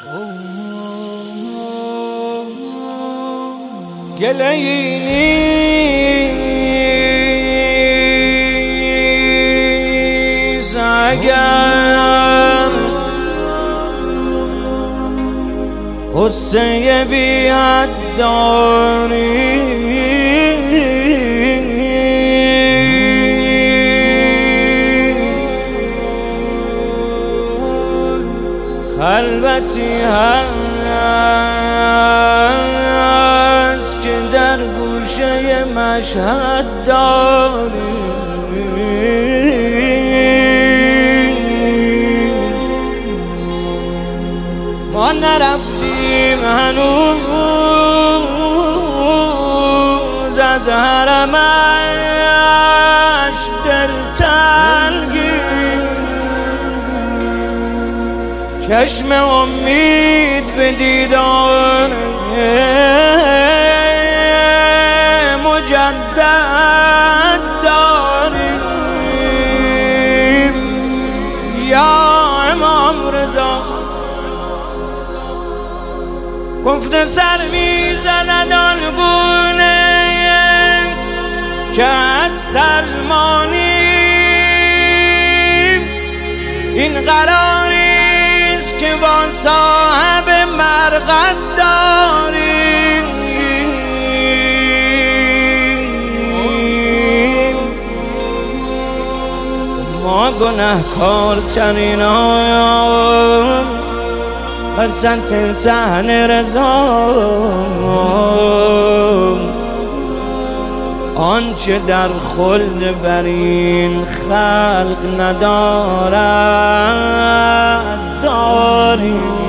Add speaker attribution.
Speaker 1: گله ای نیست اگر غصه بی حد داری، خلوتی هست که در گوشه مشهد داری. ما نرفتیم هنوز از حرمش دلتنگی، چشم امید به دیدار مجدد داریم. یا امام رضا گفته سر میزند آن گونه که از سلمانیم، این قراریست که با صاحب مرقد داریم. ما گناهکارترینان وسط صحن رضا، آنچه در خلد بر این خلق ندارد داریم.